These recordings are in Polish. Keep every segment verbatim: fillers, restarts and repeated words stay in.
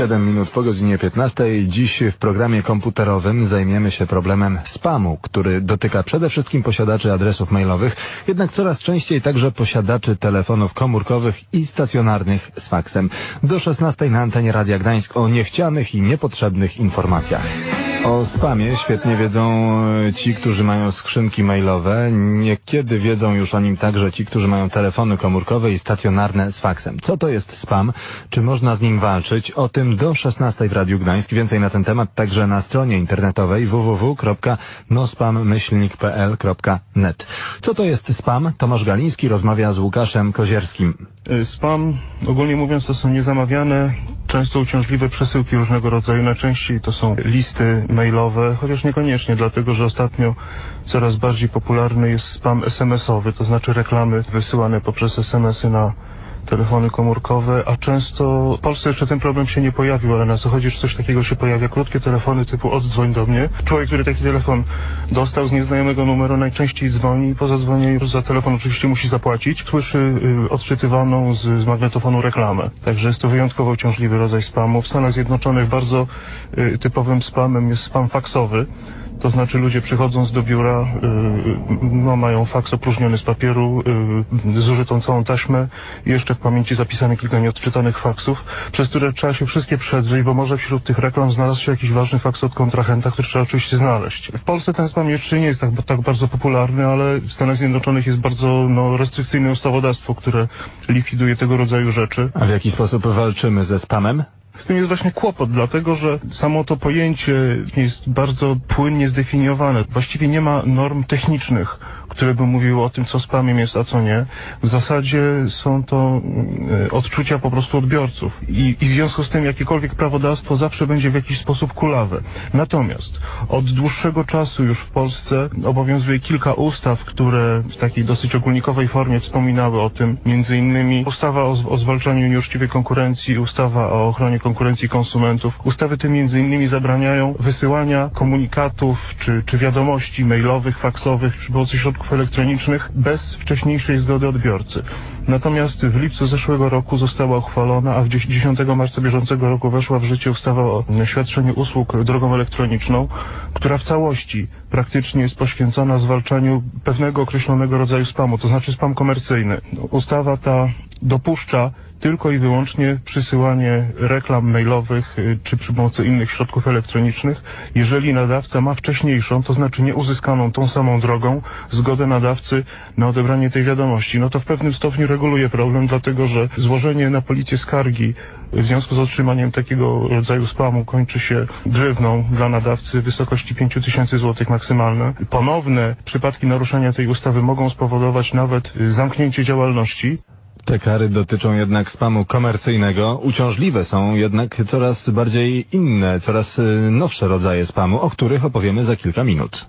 siedem minut po godzinie piętnastej. Dziś w programie komputerowym zajmiemy się problemem spamu, który dotyka przede wszystkim posiadaczy adresów mailowych, jednak coraz częściej także posiadaczy telefonów komórkowych i stacjonarnych z faksem. Do szesnastej na antenie Radia Gdańsk o niechcianych i niepotrzebnych informacjach. O spamie świetnie wiedzą ci, którzy mają skrzynki mailowe. Niekiedy wiedzą już o nim także ci, którzy mają telefony komórkowe i stacjonarne z faksem. Co to jest spam? Czy można z nim walczyć? O tym do szesnastej w Radiu Gdańsk. Więcej na ten temat także na stronie internetowej w w w kropka nospam myślnik kropka p l kropka net. Co to jest spam? Tomasz Galiński rozmawia z Łukaszem Kozierskim. Spam, ogólnie mówiąc, to są niezamawiane, często uciążliwe przesyłki różnego rodzaju. Najczęściej to są listy mailowe, chociaż niekoniecznie, dlatego że ostatnio coraz bardziej popularny jest spam es em esowy, to znaczy reklamy wysyłane poprzez es em esy na telefony komórkowe, a często w Polsce jeszcze ten problem się nie pojawił, ale na zachodzie już coś takiego się pojawia. Krótkie telefony typu oddzwoń do mnie. Człowiek, który taki telefon dostał z nieznajomego numeru, najczęściej dzwoni i po zadzwonieniu za telefon oczywiście musi zapłacić. Słyszy y, odczytywaną z, z magnetofonu reklamę. Także jest to wyjątkowo uciążliwy rodzaj spamu. W Stanach Zjednoczonych bardzo y, typowym spamem jest spam faksowy. To znaczy ludzie przychodząc do biura, yy, no, mają faks opróżniony z papieru, yy, zużytą całą taśmę i jeszcze w pamięci zapisane kilka nieodczytanych faksów, przez które trzeba się wszystkie przedrzeć, bo może wśród tych reklam znalazł się jakiś ważny faks od kontrahenta, który trzeba oczywiście znaleźć. W Polsce ten spam jeszcze nie jest tak, tak bardzo popularny, ale w Stanach Zjednoczonych jest bardzo no, restrykcyjne ustawodawstwo, które likwiduje tego rodzaju rzeczy. A w jaki sposób walczymy ze spamem? Z tym jest właśnie kłopot, dlatego że samo to pojęcie jest bardzo płynnie zdefiniowane. Właściwie nie ma norm technicznych, które by mówiły o tym, co spamem jest, a co nie. W zasadzie są to y, odczucia po prostu odbiorców. I, I w związku z tym jakiekolwiek prawodawstwo zawsze będzie w jakiś sposób kulawe. Natomiast od dłuższego czasu już w Polsce obowiązuje kilka ustaw, które w takiej dosyć ogólnikowej formie wspominały o tym. Między innymi ustawa o, o zwalczaniu nieuczciwej konkurencji, ustawa o ochronie konkurencji konsumentów. Ustawy te między innymi zabraniają wysyłania komunikatów czy, czy wiadomości mailowych, faksowych przy pomocy środków elektronicznych bez wcześniejszej zgody odbiorcy. Natomiast w lipcu zeszłego roku została uchwalona, a w dziesiątego marca bieżącego roku weszła w życie ustawa o świadczeniu usług drogą elektroniczną, która w całości praktycznie jest poświęcona zwalczaniu pewnego określonego rodzaju spamu, to znaczy spam komercyjny. Ustawa ta dopuszcza tylko i wyłącznie przysyłanie reklam mailowych czy przy pomocy innych środków elektronicznych, jeżeli nadawca ma wcześniejszą, to znaczy nieuzyskaną tą samą drogą, zgodę nadawcy na odebranie tej wiadomości. No to w pewnym stopniu reguluje problem, dlatego że złożenie na policję skargi w związku z otrzymaniem takiego rodzaju spamu kończy się grzywną dla nadawcy w wysokości pięć tysięcy złotych maksymalne. Ponowne przypadki naruszenia tej ustawy mogą spowodować nawet zamknięcie działalności. Te kary dotyczą jednak spamu komercyjnego. Uciążliwe są jednak coraz bardziej inne, coraz nowsze rodzaje spamu, o których opowiemy za kilka minut.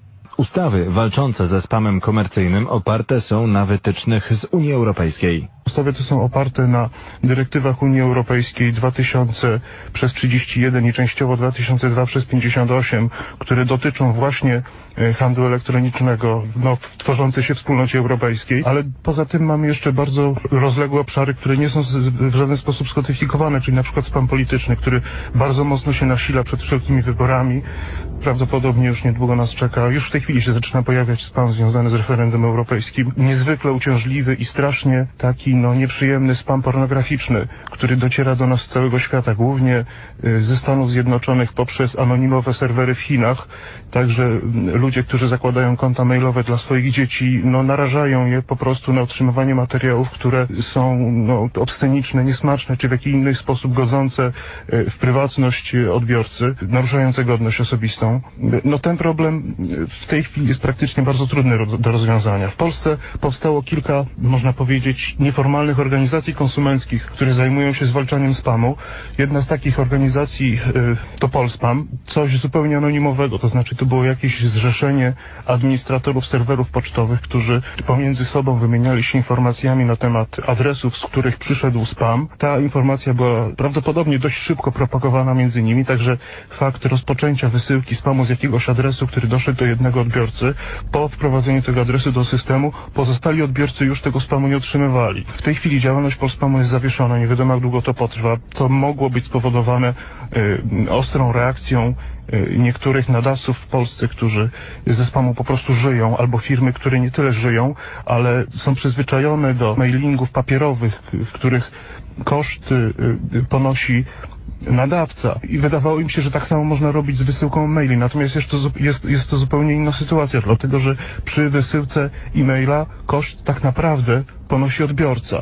Ustawy walczące ze spamem komercyjnym oparte są na wytycznych z Unii Europejskiej. Ustawy te są oparte na dyrektywach Unii Europejskiej dwa tysiące przez trzydzieści jeden i częściowo dwa tysiące dwa przez pięćdziesiąt osiem, które dotyczą właśnie handlu elektronicznego, no, tworzącej się wspólnocie europejskiej, ale poza tym mamy jeszcze bardzo rozległe obszary, które nie są w żaden sposób skodyfikowane, czyli na przykład spam polityczny, który bardzo mocno się nasila przed wszelkimi wyborami. Prawdopodobnie już niedługo nas czeka, już w tej chwili się zaczyna pojawiać spam związany z referendum europejskim. Niezwykle uciążliwy i strasznie taki no nieprzyjemny spam pornograficzny, który dociera do nas z całego świata, głównie ze Stanów Zjednoczonych poprzez anonimowe serwery w Chinach. Także ludzie, którzy zakładają konta mailowe dla swoich dzieci, no narażają je po prostu na otrzymywanie materiałów, które są no, obsceniczne, niesmaczne, czy w jakiś inny sposób godzące w prywatność odbiorcy, naruszające godność osobistą. No ten problem w tej chwili jest praktycznie bardzo trudny do rozwiązania. W Polsce powstało kilka, można powiedzieć, nieformalnych organizacji konsumenckich, które zajmują się zwalczaniem spamu. Jedna z takich organizacji y, to Polspam, coś zupełnie anonimowego, to znaczy to było jakieś zrzeszenie administratorów serwerów pocztowych, którzy pomiędzy sobą wymieniali się informacjami na temat adresów, z których przyszedł spam. Ta informacja była prawdopodobnie dość szybko propagowana między nimi, także fakt rozpoczęcia wysyłki spamu z jakiegoś adresu, który doszedł do jednego odbiorcy, po wprowadzeniu tego adresu do systemu pozostali odbiorcy już tego spamu nie otrzymywali. W tej chwili działalność Polspamu jest zawieszona, nie wiadomo jak długo to potrwa. To mogło być spowodowane y, ostrą reakcją y, niektórych nadawców w Polsce, którzy ze spamu po prostu żyją, albo firmy, które nie tyle żyją, ale są przyzwyczajone do mailingów papierowych, w których koszt y, y, ponosi nadawca i wydawało im się, że tak samo można robić z wysyłką maili, natomiast jest to, jest, jest to zupełnie inna sytuacja, dlatego że przy wysyłce e-maila koszt tak naprawdę ponosi odbiorca.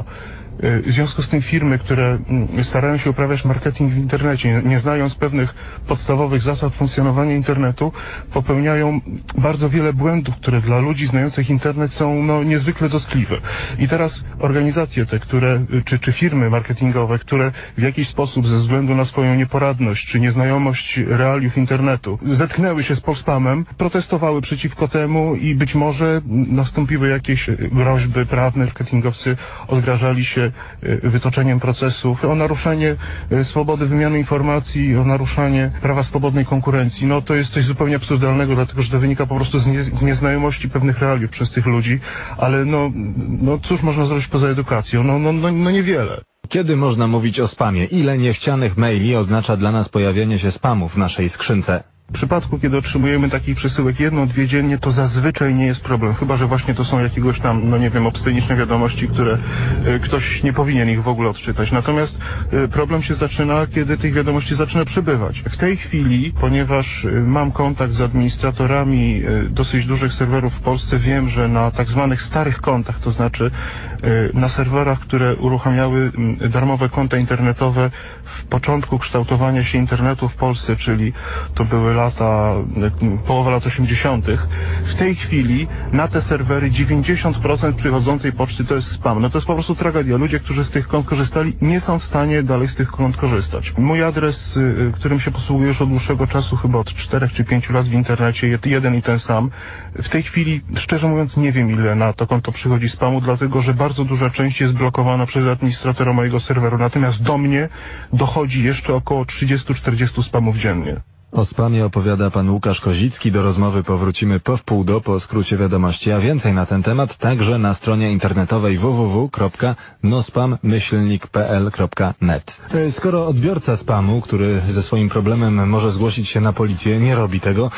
W związku z tym firmy, które starają się uprawiać marketing w internecie, nie znając pewnych podstawowych zasad funkcjonowania internetu, popełniają bardzo wiele błędów, które dla ludzi znających internet są no, niezwykle dotkliwe. I teraz organizacje te, które, czy, czy firmy marketingowe, które w jakiś sposób ze względu na swoją nieporadność, czy nieznajomość realiów internetu zetknęły się z Polspamem, protestowały przeciwko temu i być może nastąpiły jakieś groźby prawne, marketingowcy odgrażali się wytoczeniem procesów, o naruszenie swobody wymiany informacji, o naruszanie prawa swobodnej konkurencji. No to jest coś zupełnie absurdalnego, dlatego że to wynika po prostu z, nie, z nieznajomości pewnych realiów przez tych ludzi, ale no, no cóż można zrobić poza edukacją? No, no, no, no niewiele. Kiedy można mówić o spamie? Ile niechcianych maili oznacza dla nas pojawienie się spamu w naszej skrzynce? W przypadku, kiedy otrzymujemy takich przesyłek jedną, dwie dziennie, to zazwyczaj nie jest problem. Chyba że właśnie to są jakiegoś tam, no nie wiem, obsceniczne wiadomości, które y, ktoś nie powinien ich w ogóle odczytać. Natomiast y, problem się zaczyna, kiedy tych wiadomości zaczyna przybywać. W tej chwili, ponieważ y, mam kontakt z administratorami y, dosyć dużych serwerów w Polsce, wiem, że na tak zwanych starych kontach, to znaczy y, na serwerach, które uruchamiały y, darmowe konta internetowe w początku kształtowania się internetu w Polsce, czyli to były lata, połowa lat osiemdziesiątych. W tej chwili na te serwery dziewięćdziesiąt procent przychodzącej poczty to jest spam. No to jest po prostu tragedia. Ludzie, którzy z tych kont korzystali, nie są w stanie dalej z tych kont korzystać. Mój adres, którym się posługuję już od dłuższego czasu, chyba od czterech czy pięciu lat w internecie, jeden i ten sam. W tej chwili, szczerze mówiąc, nie wiem, ile na to konto przychodzi spamu, dlatego że bardzo duża część jest blokowana przez administratora mojego serweru. Natomiast do mnie dochodzi jeszcze około trzydzieści czterdzieści spamów dziennie. O spamie opowiada pan Łukasz Kozicki. Do rozmowy powrócimy po wpół do, po skrócie wiadomości, a więcej na ten temat także na stronie internetowej w w w kropka nospam myślnik kropka p l kropka net. Skoro odbiorca spamu, który ze swoim problemem może zgłosić się na policję, nie robi tego,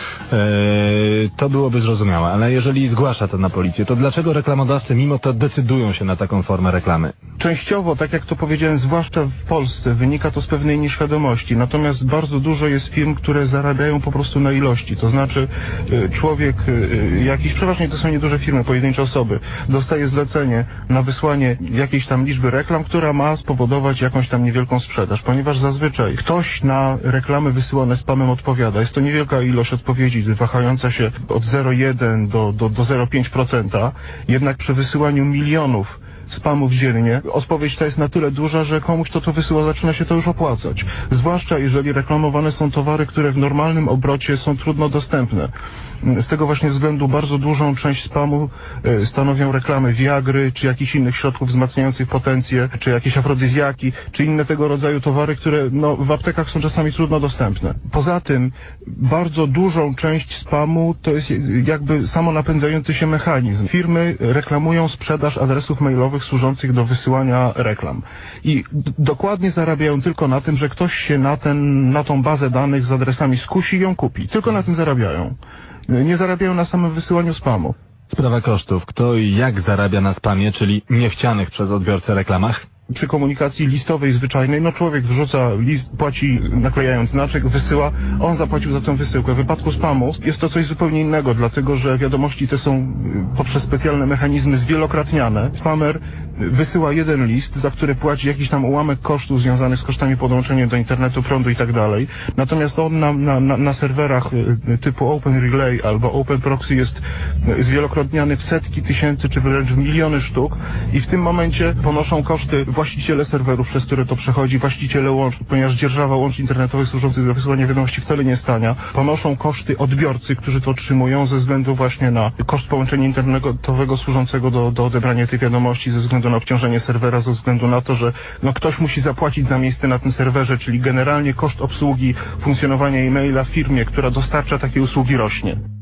to byłoby zrozumiałe, ale jeżeli zgłasza to na policję, to dlaczego reklamodawcy mimo to decydują się na taką formę reklamy? Częściowo, tak jak to powiedziałem, zwłaszcza w Polsce, wynika to z pewnej nieświadomości, natomiast bardzo dużo jest firm, które zarabiają po prostu na ilości, to znaczy człowiek jakiś, przeważnie to są nieduże firmy, pojedyncze osoby, dostaje zlecenie na wysłanie jakiejś tam liczby reklam, która ma spowodować jakąś tam niewielką sprzedaż, ponieważ zazwyczaj ktoś na reklamy wysyłane spamem odpowiada. Jest to niewielka ilość odpowiedzi, wahająca się od zero przecinek jeden do, do, do zero przecinek pięć procent, jednak przy wysyłaniu milionów spamów dziennie, odpowiedź ta jest na tyle duża, że komuś, kto to wysyła, zaczyna się to już opłacać. Zwłaszcza jeżeli reklamowane są towary, które w normalnym obrocie są trudno dostępne. Z tego właśnie względu bardzo dużą część spamu stanowią reklamy Viagry, czy jakichś innych środków wzmacniających potencję, czy jakieś afrodyzjaki, czy inne tego rodzaju towary, które no, w aptekach są czasami trudno dostępne. Poza tym bardzo dużą część spamu to jest jakby samonapędzający się mechanizm. Firmy reklamują sprzedaż adresów mailowych służących do wysyłania reklam. I dokładnie zarabiają tylko na tym, że ktoś się na, ten, na tą bazę danych z adresami skusi i ją kupi. Tylko na tym zarabiają. Nie zarabiają na samym wysyłaniu spamu. Sprawa kosztów. Kto i jak zarabia na spamie, czyli niechcianych przez odbiorcę reklamach? Przy komunikacji listowej, zwyczajnej, no człowiek wrzuca list, płaci naklejając znaczek, wysyła, on zapłacił za tę wysyłkę. W wypadku spamu jest to coś zupełnie innego, dlatego że wiadomości te są poprzez specjalne mechanizmy zwielokrotniane. Spamer wysyła jeden list, za który płaci jakiś tam ułamek kosztów związanych z kosztami podłączenia do internetu, prądu i tak dalej. Natomiast on na, na, na serwerach typu Open Relay albo Open Proxy jest zwielokrotniany w setki tysięcy czy wręcz w miliony sztuk i w tym momencie ponoszą koszty właściciele serwerów, przez które to przechodzi, właściciele łącz, ponieważ dzierżawa łączy internetowych służących do wysyłania wiadomości wcale nie stania, ponoszą koszty odbiorcy, którzy to otrzymują ze względu właśnie na koszt połączenia internetowego służącego do, do odebrania tych wiadomości, ze względu na obciążenie serwera, ze względu na to, że no, ktoś musi zapłacić za miejsce na tym serwerze, czyli generalnie koszt obsługi funkcjonowania e-maila w firmie, która dostarcza takie usługi, rośnie.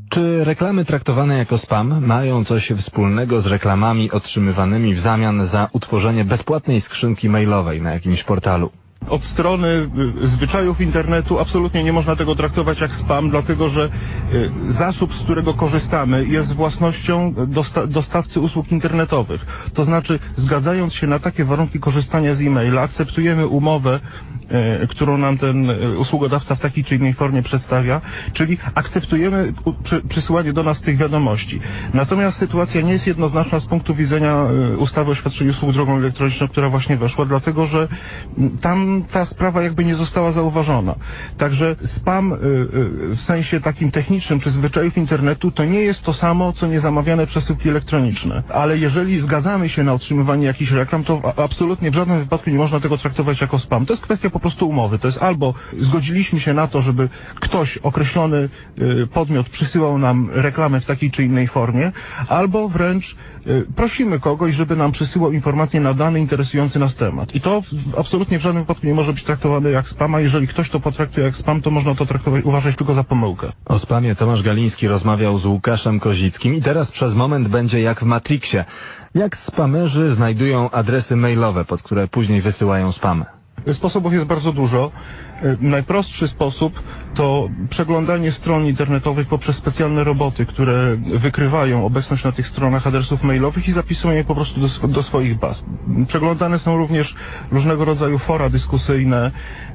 Czy reklamy traktowane jako spam mają coś wspólnego z reklamami otrzymywanymi w zamian za utworzenie bezpłatnej skrzynki mailowej na jakimś portalu? Od strony zwyczajów internetu absolutnie nie można tego traktować jak spam, dlatego że zasób, z którego korzystamy, jest własnością dosta dostawcy usług internetowych. To znaczy, zgadzając się na takie warunki korzystania z e-maila, akceptujemy umowę, e, którą nam ten usługodawca w takiej czy innej formie przedstawia, czyli akceptujemy przy, przysyłanie do nas tych wiadomości. Natomiast sytuacja nie jest jednoznaczna z punktu widzenia ustawy o świadczeniu usług drogą elektroniczną, która właśnie weszła, dlatego że tam ta sprawa jakby nie została zauważona. Także spam w sensie takim technicznym czy zwyczajów internetu to nie jest to samo, co niezamawiane przesyłki elektroniczne. Ale jeżeli zgadzamy się na otrzymywanie jakichś reklam, to absolutnie w żadnym wypadku nie można tego traktować jako spam. To jest kwestia po prostu umowy. To jest albo zgodziliśmy się na to, żeby ktoś, określony podmiot przysyłał nam reklamę w takiej czy innej formie, albo wręcz prosimy kogoś, żeby nam przysyłał informacje na dany interesujący nas temat. I to absolutnie w żadnym wypadku nie może być traktowane jak spam, a jeżeli ktoś to potraktuje jak spam, to można to traktować, uważać tylko za pomyłkę. O spamie Tomasz Galiński rozmawiał z Łukaszem Kozickim i teraz przez moment będzie jak w Matrixie. Jak spamerzy znajdują adresy mailowe, pod które później wysyłają spam? Sposobów jest bardzo dużo. Najprostszy sposób to przeglądanie stron internetowych poprzez specjalne roboty, które wykrywają obecność na tych stronach adresów mailowych i zapisują je po prostu do, do swoich baz. Przeglądane są również różnego rodzaju fora dyskusyjne,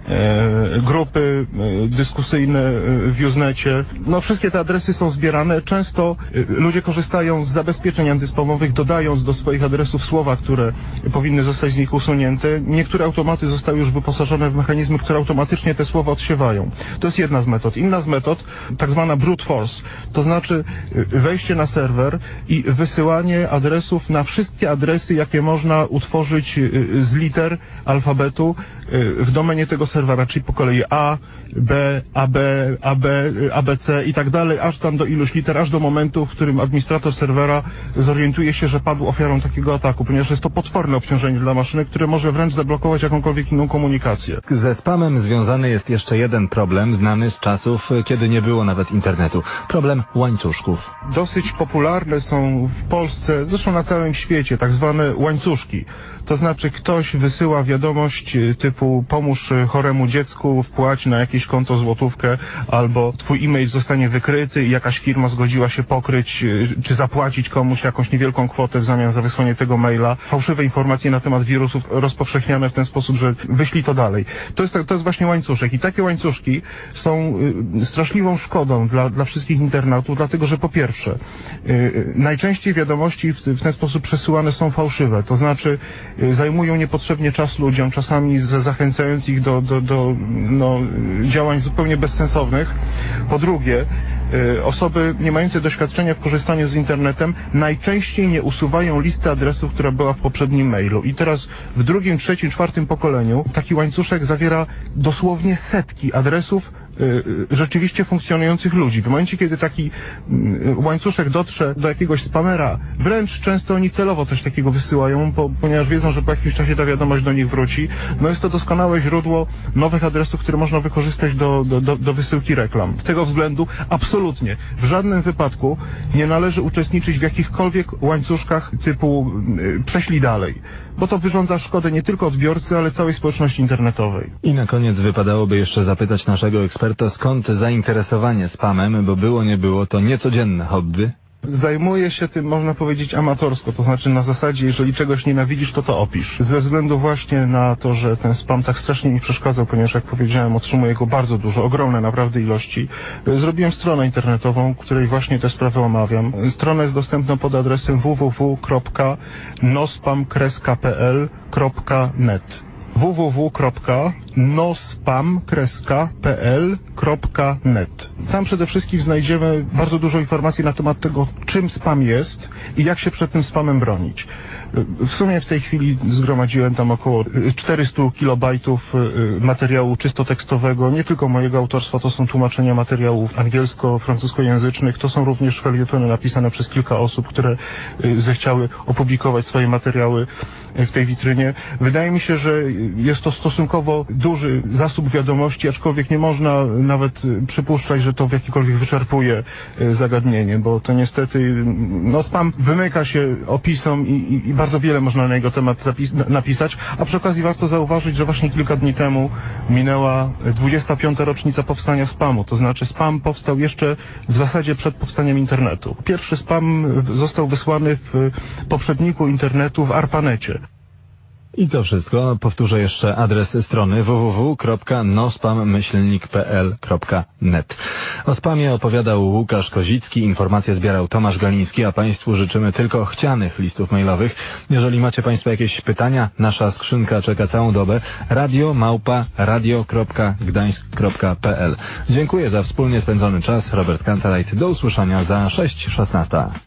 e, grupy e, dyskusyjne w Usenecie. No wszystkie te adresy są zbierane. Często e, ludzie korzystają z zabezpieczeń antyspamowych, dodając do swoich adresów słowa, które powinny zostać z nich usunięte. Niektóre automaty zostały już wyposażone w mechanizmy, które automatycznie te słowa odsiewają. To jest jedna z metod. Inna z metod, tak zwana brute force, to znaczy wejście na serwer i wysyłanie adresów na wszystkie adresy, jakie można utworzyć z liter alfabetu w domenie tego serwera, czyli po kolei A, B, A B, A B, A B C i tak dalej, aż tam do iluś liter, aż do momentu, w którym administrator serwera zorientuje się, że padł ofiarą takiego ataku, ponieważ jest to potworne obciążenie dla maszyny, które może wręcz zablokować jakąkolwiek inną komunikację. Ze spamem związany jest jeszcze jeden problem, znany z czasów, kiedy nie było nawet internetu. Problem łańcuszków. Dosyć popularne są w Polsce, zresztą na całym świecie, tak zwane łańcuszki. To znaczy ktoś wysyła wiadomość typu pomóż choremu dziecku, wpłać na jakieś konto złotówkę, albo twój e-mail zostanie wykryty i jakaś firma zgodziła się pokryć czy zapłacić komuś jakąś niewielką kwotę w zamian za wysłanie tego maila. Fałszywe informacje na temat wirusów rozpowszechniane w ten sposób, że wyślij to dalej. To jest, to jest właśnie łańcuszek i takie łańcuszki są straszliwą szkodą dla, dla wszystkich internautów, dlatego że po pierwsze najczęściej wiadomości w, w ten sposób przesyłane są fałszywe, to znaczy zajmują niepotrzebnie czas ludziom, czasami zachęcając ich do, do, do no, działań zupełnie bezsensownych. Po drugie, osoby nie mające doświadczenia w korzystaniu z internetem najczęściej nie usuwają listy adresów, która była w poprzednim mailu. I teraz w drugim, trzecim, czwartym pokoleniu taki łańcuszek zawiera dosłownie setki adresów rzeczywiście funkcjonujących ludzi. W momencie, kiedy taki łańcuszek dotrze do jakiegoś spamera, wręcz często oni celowo coś takiego wysyłają, po, ponieważ wiedzą, że po jakimś czasie ta wiadomość do nich wróci. No jest to doskonałe źródło nowych adresów, które można wykorzystać do, do, do, do wysyłki reklam. Z tego względu absolutnie w żadnym wypadku nie należy uczestniczyć w jakichkolwiek łańcuszkach typu yy, prześlij dalej, bo to wyrządza szkodę nie tylko odbiorcy, ale całej społeczności internetowej. I na koniec wypadałoby jeszcze zapytać naszego eksperta, skąd zainteresowanie spamem, bo było nie było to niecodzienne hobby. Zajmuję się tym, można powiedzieć, amatorsko, to znaczy na zasadzie, jeżeli czegoś nienawidzisz, to to opisz. Ze względu właśnie na to, że ten spam tak strasznie mi przeszkadzał, ponieważ jak powiedziałem, otrzymuję go bardzo dużo, ogromne naprawdę ilości. Zrobiłem stronę internetową, w której właśnie te sprawy omawiam. Strona jest dostępna pod adresem w w w kropka nospam kropka p l kropka net. w w w kropka nospam kropka p l kropka net. Tam przede wszystkim znajdziemy bardzo dużo informacji na temat tego, czym spam jest i jak się przed tym spamem bronić. W sumie w tej chwili zgromadziłem tam około czterysta kilobajtów materiału czysto tekstowego, nie tylko mojego autorstwa, to są tłumaczenia materiałów angielsko-francuskojęzycznych, to są również felietony napisane przez kilka osób, które zechciały opublikować swoje materiały w tej witrynie. Wydaje mi się, że jest to stosunkowo duży zasób wiadomości, aczkolwiek nie można nawet przypuszczać, że to w jakikolwiek wyczerpuje zagadnienie, bo to niestety, no spam wymyka się opisom i, i, i bardzo wiele można na jego temat zapis- napisać, a przy okazji warto zauważyć, że właśnie kilka dni temu minęła dwudziesta piąta rocznica powstania spamu, to znaczy spam powstał jeszcze w zasadzie przed powstaniem internetu. Pierwszy spam został wysłany w poprzedniku internetu w ARPANETie. I to wszystko. Powtórzę jeszcze adres strony w w w kropka nospam myślnik kropka p l kropka net. O spamie opowiadał Łukasz Kozicki, informacje zbierał Tomasz Galiński, a Państwu życzymy tylko chcianych listów mailowych. Jeżeli macie Państwo jakieś pytania, nasza skrzynka czeka całą dobę. Radio małpa radio kropka gdańsk kropka p l. Dziękuję za wspólnie spędzony czas. Robert Kantarajt. Do usłyszenia za sześć szesnaście.